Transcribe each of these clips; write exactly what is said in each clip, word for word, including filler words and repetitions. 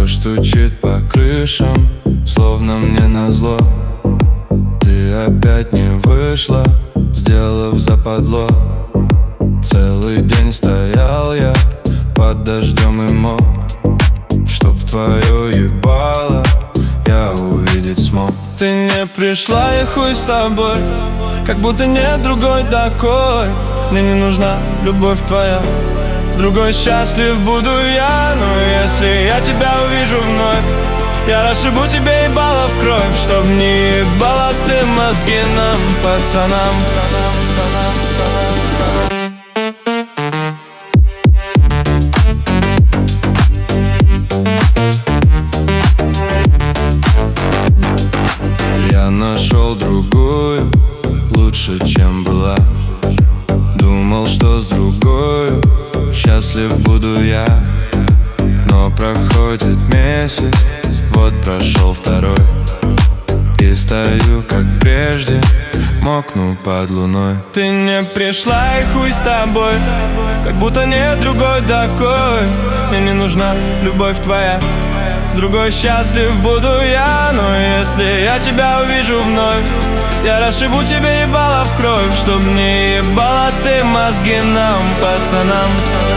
Дождь стучит по крышам, словно мне назло. Ты опять не вышла, сделав западло. Целый день стоял я под дождем и мог, чтоб твое ебало я увидеть смог. Ты не пришла и хуй с тобой, как будто нет другой такой. Мне не нужна любовь твоя, с другой счастлив буду я. Но если я тебя увижу вновь, я расшибу тебе ебало в кровь, чтоб не ебала ты мозги нам, пацанам. Я нашел другую, лучше, чем была. Думал, что с другою счастлив буду я. Но проходит месяц, вот прошел второй, и стою, как прежде, мокну под луной. Ты не пришла и хуй с тобой, как будто нет другой такой. Мне не нужна любовь твоя, с другой счастлив буду я. Но если я тебя увижу вновь, я расшибу тебе ебало в кровь, чтоб не ебала ты мозги нам, пацанам.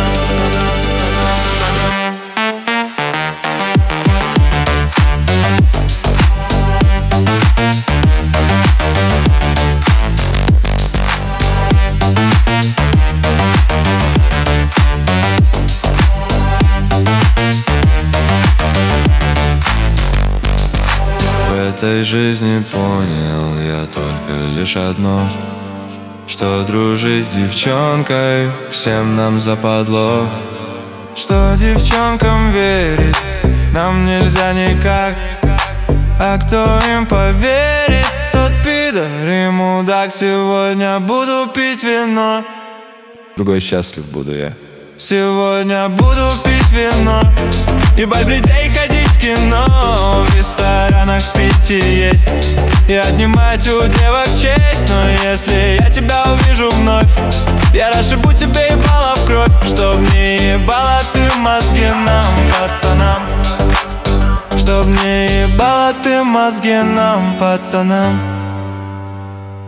В этой жизни понял я только лишь одно, что дружить с девчонкой всем нам западло. Что девчонкам верить нам нельзя никак, а кто им поверит, тот пидор и мудак. Сегодня буду пить вино, другой счастлив буду я. Сегодня буду пить вино, ебать блядей, ходить в кино, в ресторанах пить и есть, и отнимать у девок честь. Но если я тебя увижу вновь, я расшибу тебе ебало в кровь, чтоб не ебала ты мозги нам, пацанам. Чтоб не ебала ты мозги нам, пацанам.